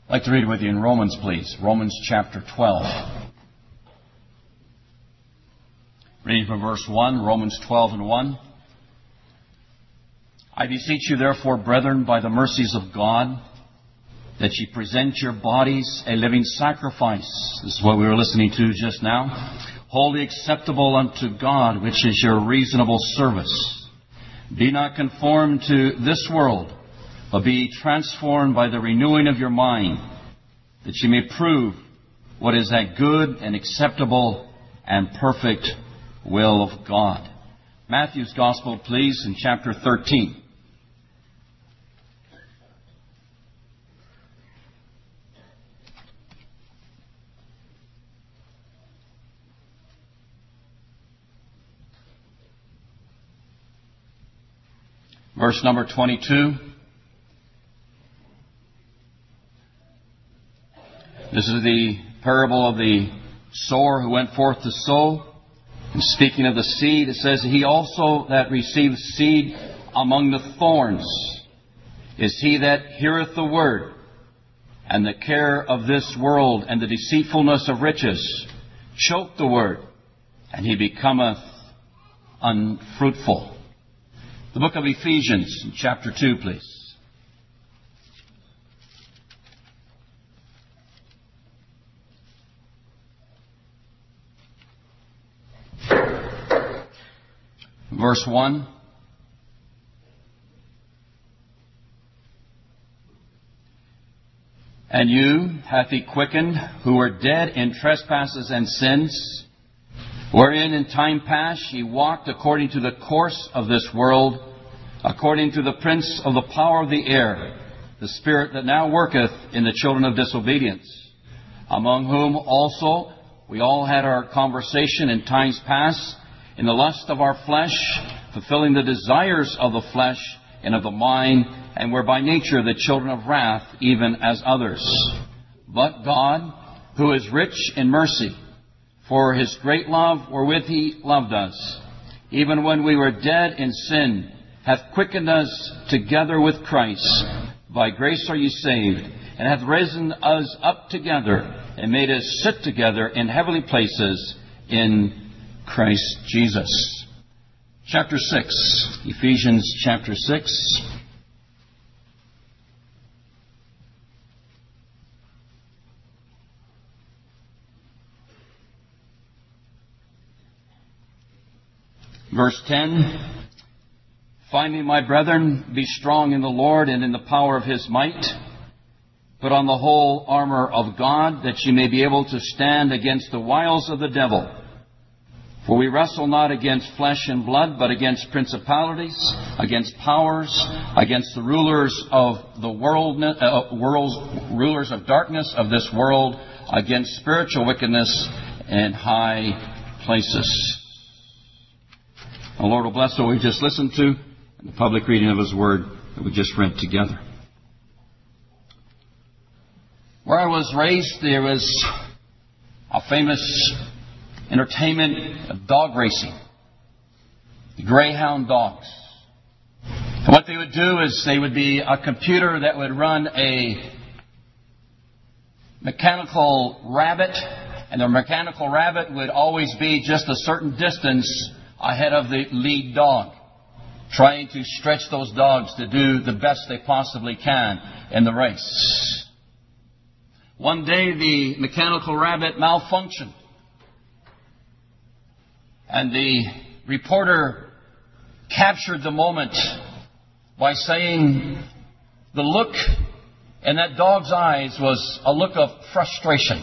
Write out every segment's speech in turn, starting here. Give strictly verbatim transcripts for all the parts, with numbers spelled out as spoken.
I'd like to read with you in Romans, please. Romans chapter twelve. Reading from verse one, Romans twelve and one. I beseech you, therefore, brethren, by the mercies of God, that ye present your bodies a living sacrifice. This is what we were listening to just now. Wholly acceptable unto God, which is your reasonable service. Be not conformed to this world, but be ye transformed by the renewing of your mind, that ye may prove what is that good and acceptable and perfect will of God. Matthew's Gospel, please, in chapter thirteen. Verse number twenty-two. This is the parable of the sower who went forth to sow. And speaking of the seed, it says, He also that receives seed among the thorns is he that heareth the word, and the care of this world and the deceitfulness of riches choke the word, and he becometh unfruitful. The book of Ephesians, chapter two, please. Verse one. And you hath He quickened, who were dead in trespasses and sins, wherein in time past ye walked according to the course of this world, according to the prince of the power of the air, the spirit that now worketh in the children of disobedience, among whom also we all had our conversation in times past, in the lust of our flesh, fulfilling the desires of the flesh and of the mind, and were by nature the children of wrath, even as others. But God, who is rich in mercy, for His great love wherewith He loved us, even when we were dead in sin, hath quickened us together with Christ. By grace are ye saved, and hath risen us up together, and made us sit together in heavenly places in Christ Jesus. Chapter six. Ephesians chapter six. Verse ten. Finally, my brethren, be strong in the Lord and in the power of His might. Put on the whole armor of God, that ye may be able to stand against the wiles of the devil. For we wrestle not against flesh and blood, but against principalities, against powers, against the rulers of the world, uh, world's, rulers of darkness of this world, against spiritual wickedness in high places. The Lord will bless what we just listened to and the public reading of His Word that we just read together. Where I was raised, there was a famous entertainment of dog racing. The greyhound dogs. And what they would do is they would be a computer that would run a mechanical rabbit, and the mechanical rabbit would always be just a certain distance ahead of the lead dog, trying to stretch those dogs to do the best they possibly can in the race. One day the mechanical rabbit malfunctioned. And the reporter captured the moment by saying the look in that dog's eyes was a look of frustration.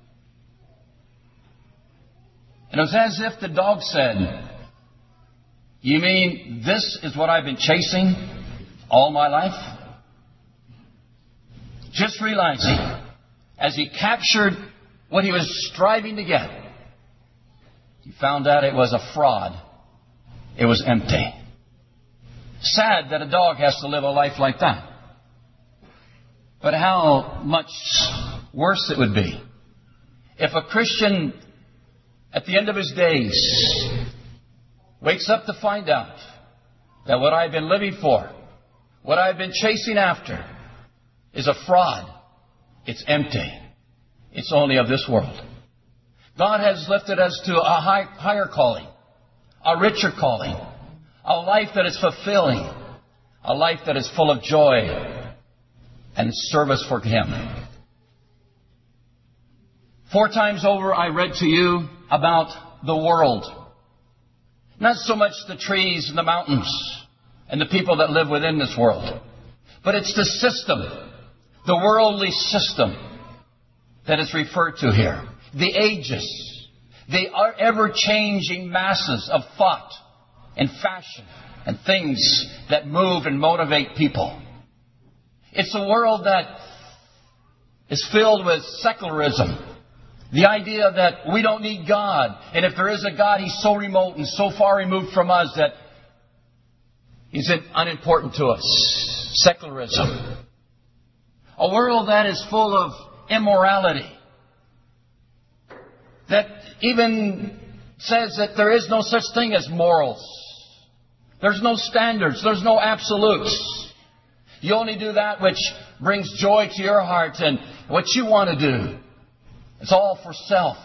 And it was as if the dog said, "You mean this is what I've been chasing all my life?" Just realizing, as he captured what he was striving to get, he found out it was a fraud. It was empty. Sad that a dog has to live a life like that. But how much worse it would be if a Christian, at the end of his days, wakes up to find out that what I've been living for, what I've been chasing after, is a fraud. it's empty. It's only of this world. God has lifted us to a high, higher calling, a richer calling, a life that is fulfilling, a life that is full of joy and service for Him. Four times over I read to you about the world. Not so much the trees and the mountains and the people that live within this world, but it's the system, the worldly system that is referred to here. The ages, the ever-changing masses of thought and fashion and things that move and motivate people. It's a world that is filled with secularism. The idea that we don't need God. And if there is a God, He's so remote and so far removed from us that He's unimportant to us. Secularism. A world that is full of immorality. That even says that there is no such thing as morals. There's no standards. There's no absolutes. You only do that which brings joy to your heart and what you want to do. It's all for self.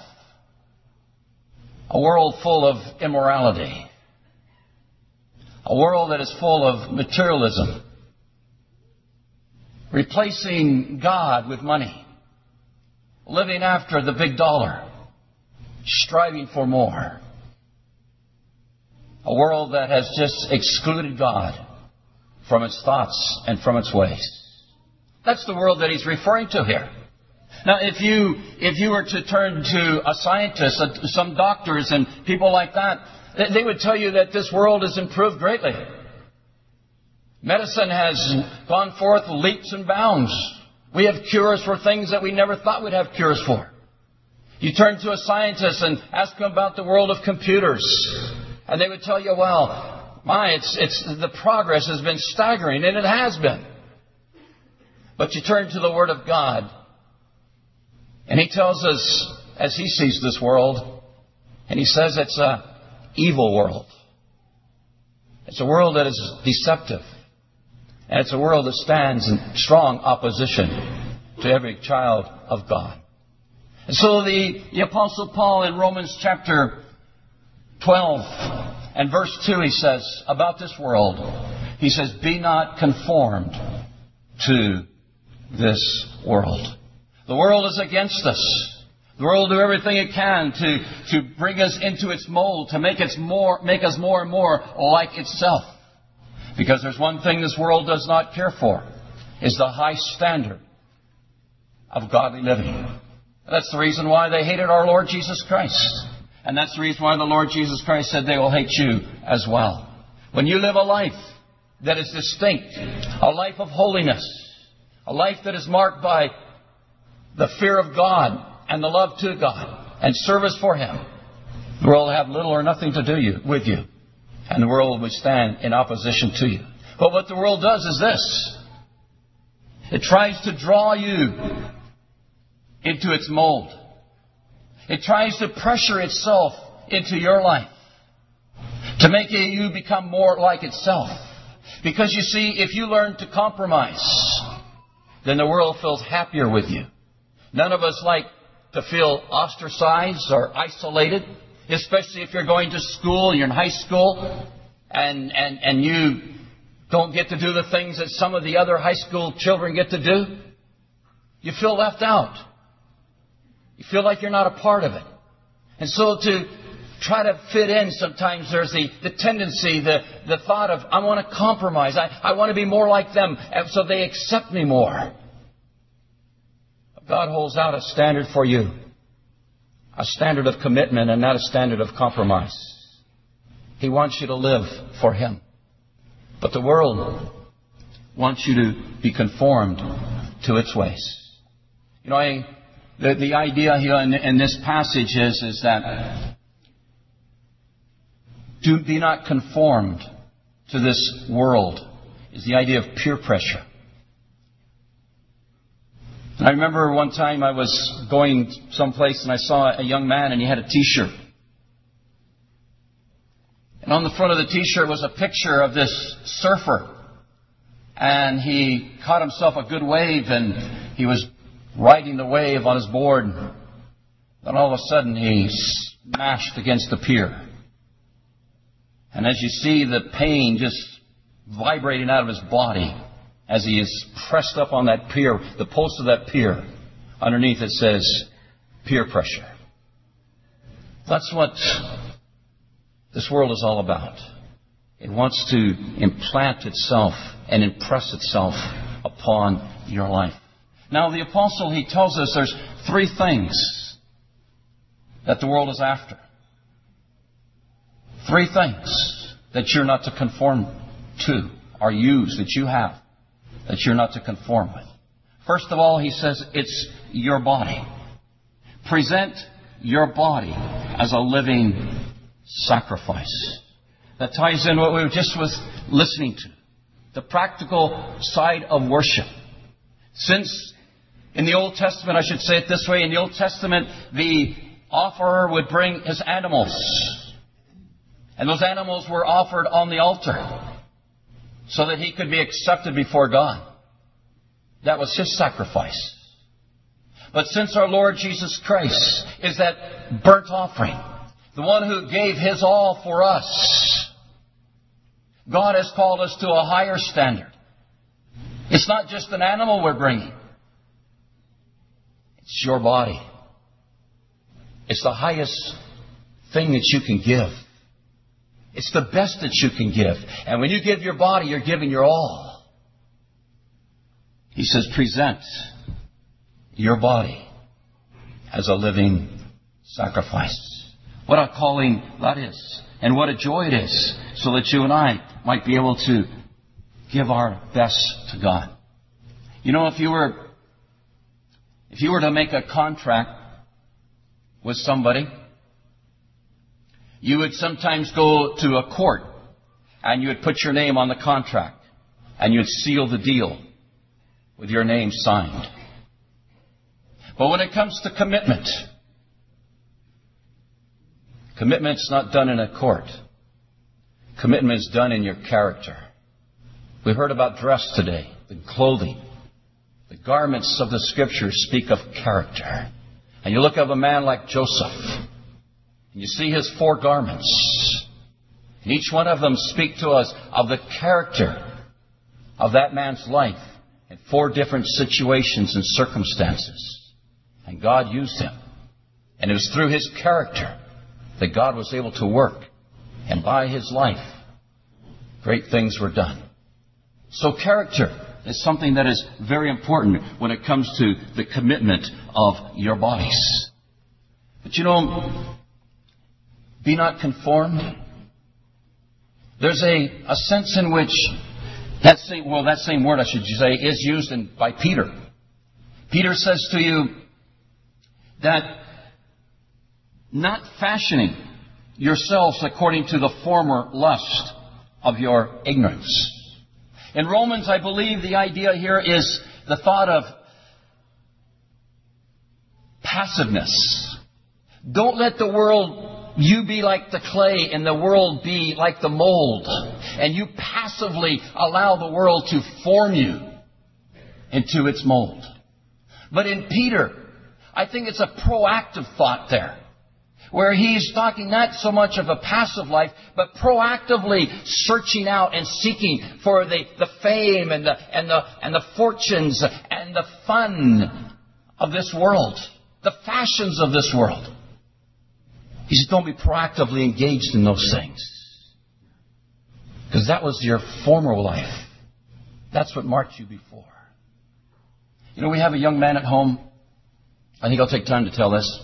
A world full of immorality. A world that is full of materialism. Replacing God with money. Living after the big dollar. Striving for more. A world that has just excluded God from its thoughts and from its ways. That's the world that he's referring to here. Now, if you if you were to turn to a scientist, some doctors and people like that, they would tell you that this world has improved greatly. Medicine has gone forth leaps and bounds. We have cures for things that we never thought we'd have cures for. You turn to a scientist and ask them about the world of computers, and they would tell you, well, my, it's, it's, the progress has been staggering, and it has been. But you turn to the Word of God, and He tells us, as He sees this world, and He says it's an evil world. It's a world that is deceptive. And it's a world that stands in strong opposition to every child of God. And so the, the Apostle Paul in Romans chapter twelve and verse two, he says about this world, he says, be not conformed to this world. The world is against us. The world will do everything it can to, to bring us into its mold, to make, its more, make us more and more like itself. Because there's one thing this world does not care for, is the high standard of godly living. That's the reason why they hated our Lord Jesus Christ. And that's the reason why the Lord Jesus Christ said they will hate you as well. When you live a life that is distinct, a life of holiness, a life that is marked by the fear of God and the love to God and service for Him, the world will have little or nothing to do you, with you. And the world will stand in opposition to you. But what the world does is this. It tries to draw you into its mold. It tries to pressure itself into your life to make you become more like itself. Because you see, if you learn to compromise, then the world feels happier with you. None of us like to feel ostracized or isolated, especially if you're going to school, you're in high school, and, and, and you don't get to do the things that some of the other high school children get to do. You feel left out. You feel like you're not a part of it. And so to try to fit in, sometimes there's the, the tendency, the, the thought of, I want to compromise. I, I want to be more like them, so they accept me more. God holds out a standard for you. A standard of commitment and not a standard of compromise. He wants you to live for Him. But the world wants you to be conformed to its ways. You know, I, the, the idea here in, in this passage is, is that do be not conformed to this world, is the idea of peer pressure. And I remember one time I was going someplace and I saw a young man and he had a T-shirt. And on the front of the T-shirt was a picture of this surfer. And he caught himself a good wave and he was riding the wave on his board. Then all of a sudden he smashed against the pier. And as you see the pain just vibrating out of his body as he is pressed up on that pier, the post of that pier, underneath it says, peer pressure. That's what this world is all about. It wants to implant itself and impress itself upon your life. Now, the apostle, he tells us there's three things that the world is after. Three things that you're not to conform to, or use, that you have, that you're not to conform with. First of all, he says it's your body. Present your body as a living sacrifice. That ties in what we were just was listening to. The practical side of worship. Since in the Old Testament, I should say it this way, in the Old Testament, the offerer would bring his animals. And those animals were offered on the altar so that he could be accepted before God. That was his sacrifice. But since our Lord Jesus Christ is that burnt offering, the one who gave his all for us, God has called us to a higher standard. It's not just an animal we're bringing. It's your body. It's the highest thing that you can give. It's the best that you can give. And when you give your body, you're giving your all. He says, present your body as a living sacrifice. What a calling that is. And what a joy it is. So that you and I might be able to give our best to God. You know, if you were, if you were to make a contract with somebody, you would sometimes go to a court and you would put your name on the contract and you'd seal the deal with your name signed. But when it comes to commitment, commitment's not done in a court. Commitment is done in your character. We heard about dress today, the clothing. The garments of the Scriptures speak of character. And you look at a man like Joseph, and you see his four garments. And each one of them speak to us of the character of that man's life in four different situations and circumstances. And God used him. And it was through his character that God was able to work. And by his life, great things were done. So character is something that is very important when it comes to the commitment of your bodies. But you know, be not conformed. There's a, a sense in which that same, well, that same word, I should say, is used in, by Peter. Peter says to you that not fashioning yourselves according to the former lust of your ignorance. In Romans, I believe the idea here is the thought of passiveness. Don't let the world, you be like the clay and the world be like the mold. And you passively allow the world to form you into its mold. But in Peter, I think it's a proactive thought there, where he's talking not so much of a passive life, but proactively searching out and seeking for the, the fame and the, and the, and the fortunes and the fun of this world, the fashions of this world. He says, don't be proactively engaged in those things. Because that was your former life. That's what marked you before. You know, we have a young man at home. I think I'll take time to tell this.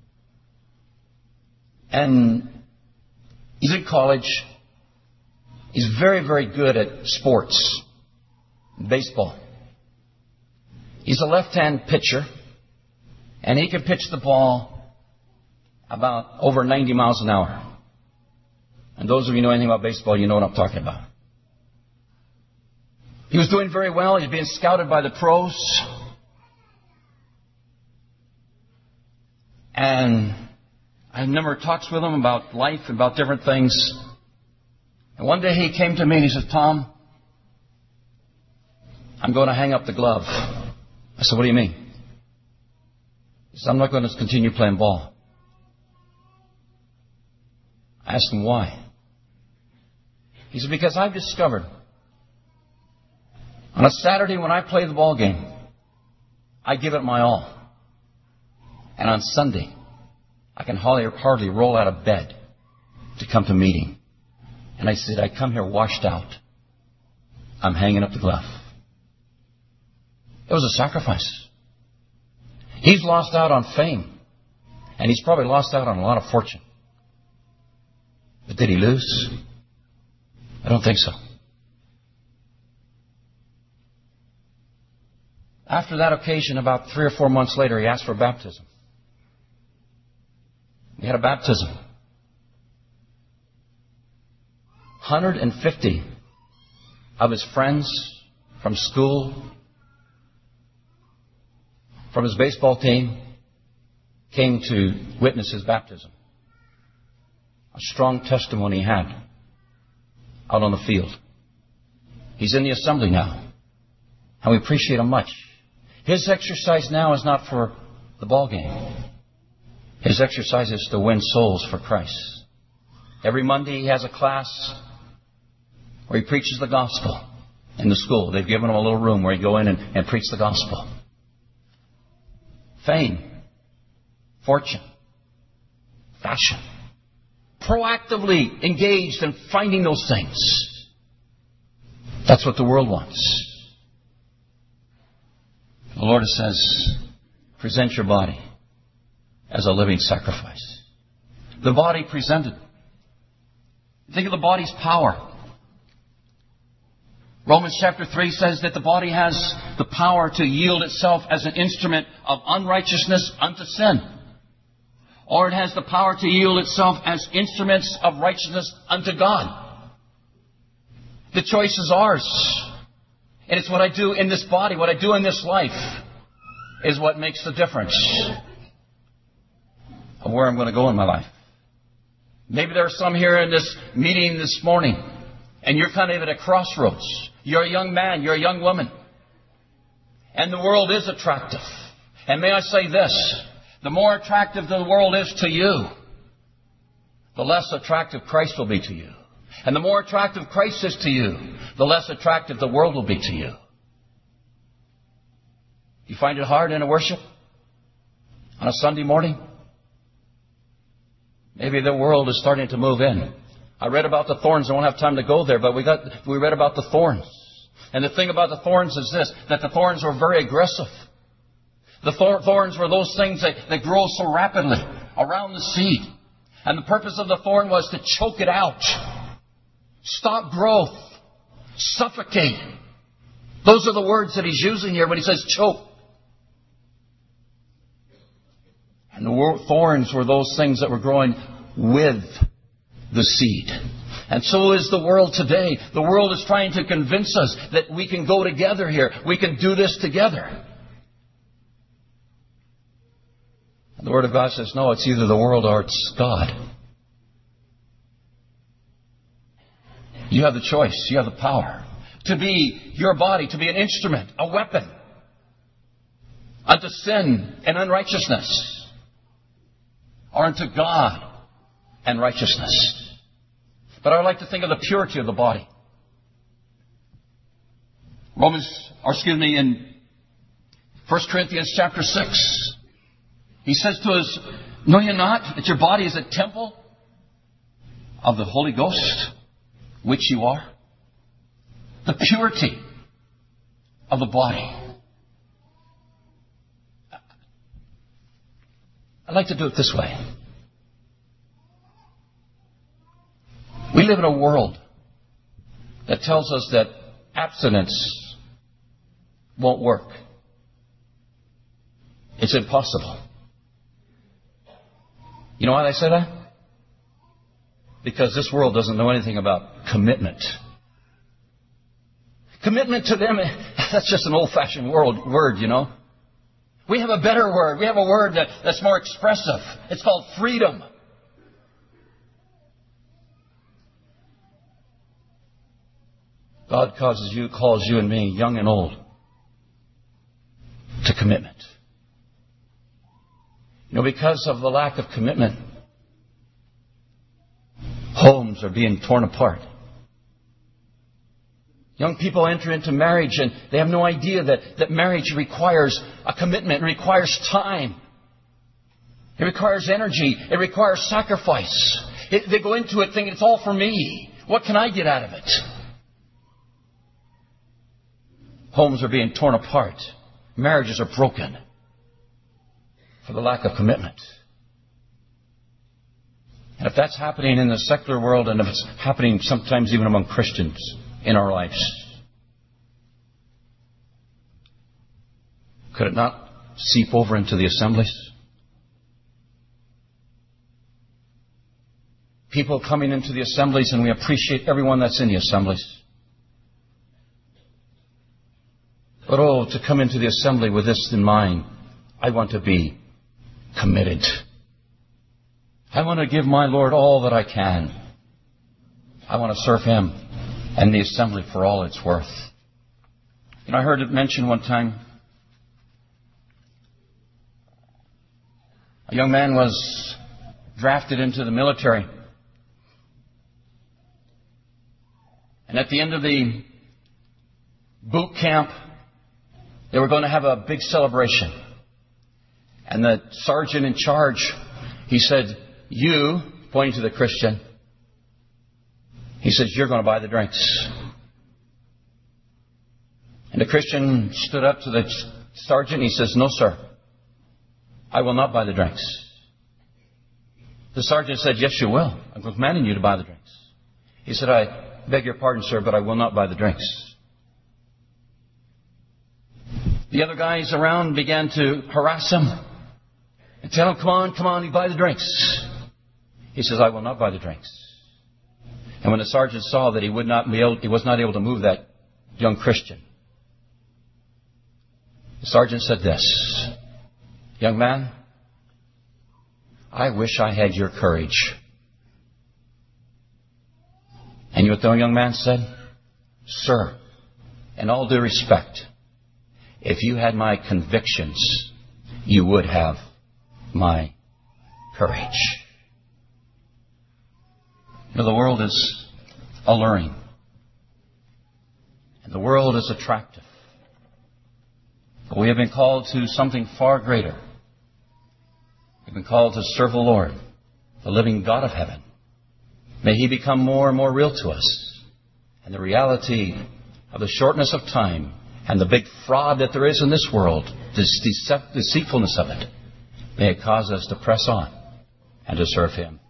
And he's in college. He's very, very good at sports. Baseball. He's a left-hand pitcher. And he can pitch the ball about over ninety miles an hour. And those of you who know anything about baseball, you know what I'm talking about. He was doing very well. He was being scouted by the pros. And I had a number of talks with him about life, about different things. And one day he came to me and he said, Tom, I'm going to hang up the glove. I said, what do you mean? He said, I'm not going to continue playing ball. I asked him why. He said, because I've discovered on a Saturday when I play the ball game, I give it my all. And on Sunday, I can hardly, hardly roll out of bed to come to meeting. And I said, I come here washed out. I'm hanging up the glove. It was a sacrifice. He's lost out on fame. And he's probably lost out on a lot of fortune. But did he lose? I don't think so. After that occasion, about three or four months later, he asked for baptism. He had a baptism. one hundred fifty of his friends from school, from his baseball team, came to witness his baptism. A strong testimony he had out on the field. He's in the assembly now, and we appreciate him much. His exercise now is not for the ball game. His exercise is to win souls for Christ. Every Monday he has a class where he preaches the gospel in the school. They've given him a little room where he go in and, and preach the gospel. Fame, fortune, fashion. Proactively engaged in finding those things. That's what the world wants. The Lord says, present your body as a living sacrifice. The body presented. Think of the body's power. Romans chapter three says that the body has the power to yield itself as an instrument of unrighteousness unto sin. Or it has the power to yield itself as instruments of righteousness unto God. The choice is ours. And it's what I do in this body, what I do in this life, is what makes the difference of where I'm going to go in my life. Maybe there are some here in this meeting this morning, and you're kind of at a crossroads. You're a young man, you're a young woman. And the world is attractive. And may I say this, the more attractive the world is to you, the less attractive Christ will be to you. And the more attractive Christ is to you, the less attractive the world will be to you. You find it hard in a worship on a Sunday morning? Maybe the world is starting to move in. I read about the thorns. I won't have time to go there, but we got we read about the thorns. And the thing about the thorns is this, that the thorns were very aggressive. The thor- thorns were those things that, that grow so rapidly around the seed. And the purpose of the thorn was to choke it out. Stop growth. Suffocate. Those are the words that he's using here when he says choke. And the thorns were those things that were growing with the seed. And so is the world today. The world is trying to convince us that we can go together here. We can do this together. And the Word of God says, no, it's either the world or it's God. You have the choice. You have the power to be your body, to be an instrument, a weapon unto sin and unrighteousness, or unto God and righteousness. But I would like to think of the purity of the body. Romans, or excuse me, in First Corinthians chapter six, he says to us, know ye not that your body is a temple of the Holy Ghost, which you are? The purity of the body. I'd like to do it this way. We live in a world that tells us that abstinence won't work. It's impossible. You know why they say that? Because this world doesn't know anything about commitment. Commitment to them, that's just an old-fashioned world word, you know. We have a better word. We have a word that, that's more expressive. It's called freedom. God causes you, calls you and me, young and old, to commitment. You know, because of the lack of commitment, homes are being torn apart. Young people enter into marriage and they have no idea that, that marriage requires a commitment, it requires time. It requires energy. It requires sacrifice. It, they go into it thinking it's all for me. What can I get out of it? Homes are being torn apart. Marriages are broken for the lack of commitment. And if that's happening in the secular world, and if it's happening sometimes even among Christians in our lives, could it not seep over into the assemblies? People coming into the assemblies, and we appreciate everyone that's in the assemblies. But oh, to come into the assembly with this in mind, I want to be committed. I want to give my Lord all that I can. I want to serve Him and the assembly for all it's worth. You know, I heard it mentioned one time, a young man was drafted into the military. And at the end of the boot camp, they were going to have a big celebration. And the sergeant in charge, he said, you, pointing to the Christian, he says, you're going to buy the drinks. And the Christian stood up to the sergeant and he says, no, sir, I will not buy the drinks. The sergeant said, yes, you will. I'm commanding you to buy the drinks. He said, I beg your pardon, sir, but I will not buy the drinks. The other guys around began to harass him and tell him, come on, come on, you buy the drinks. He says, I will not buy the drinks. And when the sergeant saw that he would not be able, he was not able to move that young Christian, the sergeant said this, young man, I wish I had your courage. And you know what the young man said? Sir, in all due respect, if you had my convictions, you would have my courage. You know, the world is alluring. And the world is attractive. But we have been called to something far greater. We've been called to serve the Lord, the living God of heaven. May He become more and more real to us. And the reality of the shortness of time and the big fraud that there is in this world, the deceitfulness of it, may it cause us to press on and to serve Him.